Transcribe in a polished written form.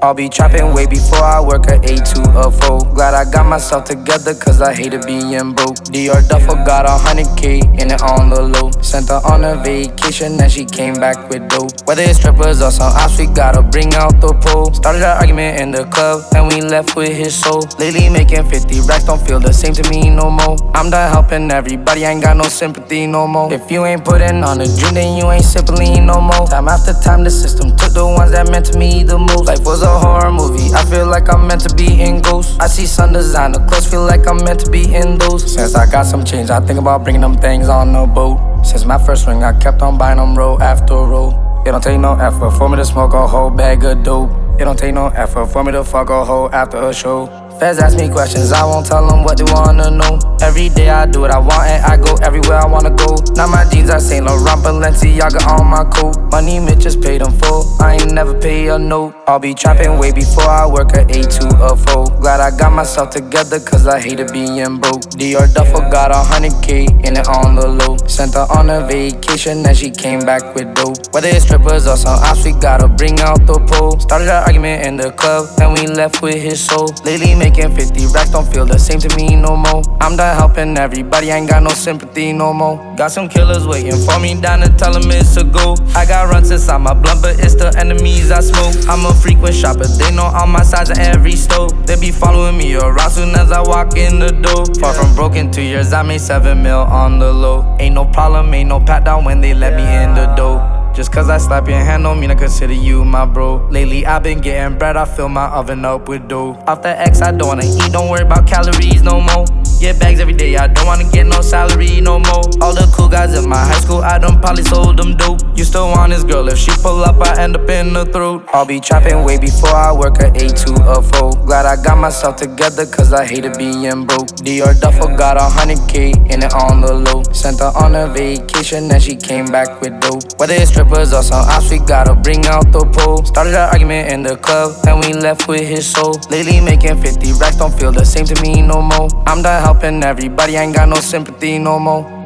I'll be trapping way before I work a 8 to a 4. Glad I got myself together cause I hated being broke. Dior duffel got 100K in it on the low. Sent her on a vacation and she came back with dope. Whether it's strippers or some ops, we gotta bring out the pole. Started an argument in the club and we left with his soul. Lately making 50 racks don't feel the same to me no more. I'm done helping everybody, I ain't got no sympathy no more. If you ain't putting on the dream, then you ain't simply no more. Time after time the system took the ones that meant to me the most. Life was a horror movie, I feel like I'm meant to be in Ghosts. I see sun designer clothes, feel like I'm meant to be in those. Since I got some change, I think about bringing them things on the boat. Since my first ring, I kept on buying them roll after roll. It don't take no effort for me to smoke a whole bag of dope. It don't take no effort for me to fuck a hoe after a show. Feds ask me questions, I won't tell them what they wanna know. Every day I do what I want and I go everywhere I wanna go. Now my jeans are Saint Laurent, Balenciaga on my coat. Money Mitches paid them full, I ain't never pay a note. I'll be trapping way before I work a 8 to a 4. Glad I got myself together cause I hated being broke. Dior duffel got 100K in it on the low. Sent her on a vacation and she came back with dope. Whether it's strippers or some ops, we gotta bring out the pole. Started an argument in the club and we left with his soul. Lately making 50 racks don't feel the same to me no more. I'm done helping everybody, I ain't got no sympathy no more. Got some killers waiting for me down to tell them it's a go. I got runs inside my blunt, but it's the enemies I smoke. I'm a frequent shopper, they know all my size in every store. They be following me around soon as I walk in the door. Far from broken, 2 years I made 7 mil on the low. Ain't no problem, ain't no pat down when they let me in the door. Just cause I slap your hand don't mean I consider you my bro. Lately I've been getting bread, I fill my oven up with dough. Off the X I don't wanna eat, don't worry about calories no more. Get bags every day, I don't wanna get no salary no more. All the cool guys in my high school, I done probably sold them dope. You still want this girl, if she pull up I end up in the throat. I'll be trapping way before I work a 8 to a 4. Glad I got myself together cause I hated being broke. Dior duffel got 100K in it on the low. Sent her on a vacation and she came back with dope. Whether it's strippers or some ops, we gotta bring out the pole. Started an argument in the club and we left with his soul. Lately making 50 racks don't feel the same to me no more. I'm done helping everybody, I ain't got no sympathy no more.